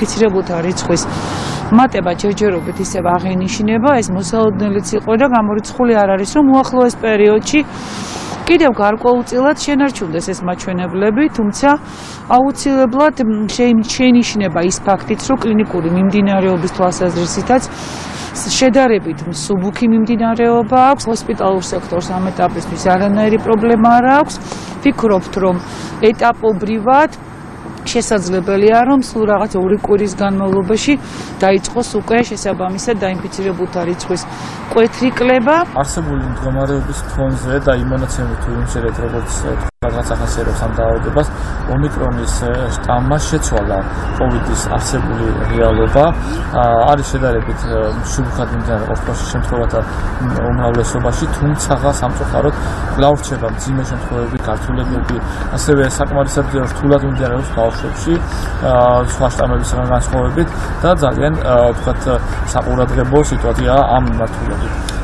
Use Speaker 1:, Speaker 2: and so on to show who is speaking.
Speaker 1: დაინფიცირებულთა რიცხვის მატება ჯერჯერობით ისევ აღენიშნება, ეს მოსალოდნელიც იყო და გამორიცხული არ არის, რომ უახლოეს პერიოდში კიდევ გარკვეულწილად შენარჩუნდეს ეს მაჩვენებლები, თუმცა აუცილებლად შეინიშნება ის ფაქტიც, რომ კლინიკური მიმდინარეობის თვალსაზრისითაც შედარებით მსუბუქი მიმდინარეობა აქვს, ჰოსპიტალურ სექტორს ამ ეტაპისთვის არანაირი პრობლემა არ აქვს. ვფიქრობთ, რომ ეტაპობრივად შესაძლებელია, რომ სულ რაღაც 2 კვირის განმავლობაში დაიწყოს უკვე შესაბამისად დაინფიცირებულთა რიცხვის მკვეთრი კლება.
Speaker 2: არსებული მდგომარეობის ფონზე და იმონაცემით თუ იმშერეთ, როგორც რაღაც ახასიათებს ამ დაავადებას, ომიკრონის შტამმა შეცვალა კოვიდის არსებული რეალობა. არის შედარებით მსუბუქად მიმდინარე ყოფაში შემთხვევათა უმრავლესობაში, თუმცა სამწუხაროდ კვლავ რჩება მძიმე შემთხვევები, გართულებები, ასევე საკმარისად რთულად მიმდინარეობს ბავშვებში, სხვა შტამებისგან განსხვავებით და ძალიან ვთქვათ საყურადღებო სიტუაციაა ამ მიმართულებით.